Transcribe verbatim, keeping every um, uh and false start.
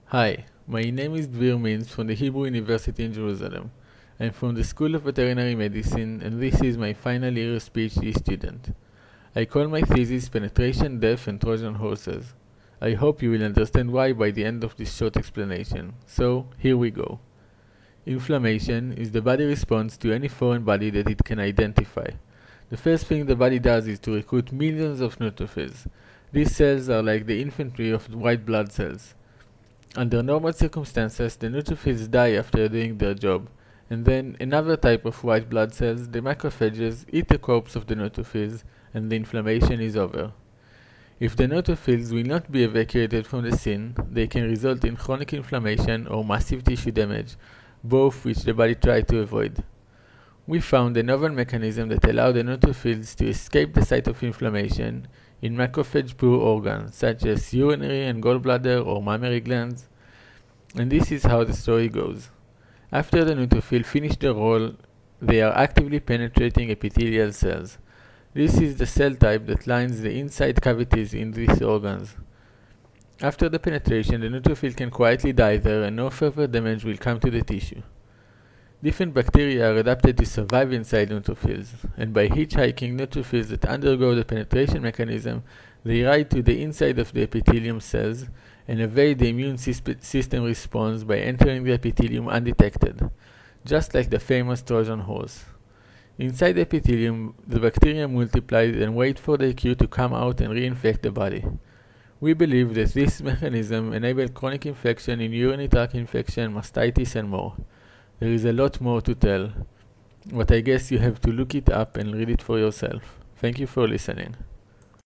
Hi, my name is Dvir Mintz from the Hebrew University in Jerusalem. I'm from the School of Veterinary Medicine and this is my final year as PhD student. I call my thesis Penetration, Death and Trojan Horses. I hope you will understand why by the end of this short explanation. So, here we go. Inflammation is the body response to any foreign body that it can identify. The first thing the body does is to recruit millions of neutrophils. These cells are like the infantry of white blood cells. Under normal circumstances, the neutrophils die after doing their job, and then another type of white blood cells, the macrophages, eat the corpse of the neutrophils, and the inflammation is over. If the neutrophils will not be evacuated from the scene, they can result in chronic inflammation or massive tissue damage, both which the body tries to avoid. We found a novel mechanism that allowed the neutrophils to escape the site of inflammation in macrophage-poor organs, such as urinary and gallbladder or mammary glands. And this is how the story goes. After the neutrophil finish their role, they are actively penetrating epithelial cells. This is the cell type that lines the inside cavities in these organs. After the penetration, the neutrophil can quietly die there and no further damage will come to the tissue. Different bacteria are adapted to survive inside neutrophils, and by hitchhiking neutrophils that undergo the penetration mechanism, they ride to the inside of the epithelium cells and evade the immune system response by entering the epithelium undetected, just like the famous Trojan horse. Inside the epithelium, the bacteria multiply and wait for the cue to come out and reinfect the body. We believe that this mechanism enables chronic infection in urinary tract infection, mastitis, and more. There is a lot more to tell, but I guess you have to look it up and read it for yourself. Thank you for listening.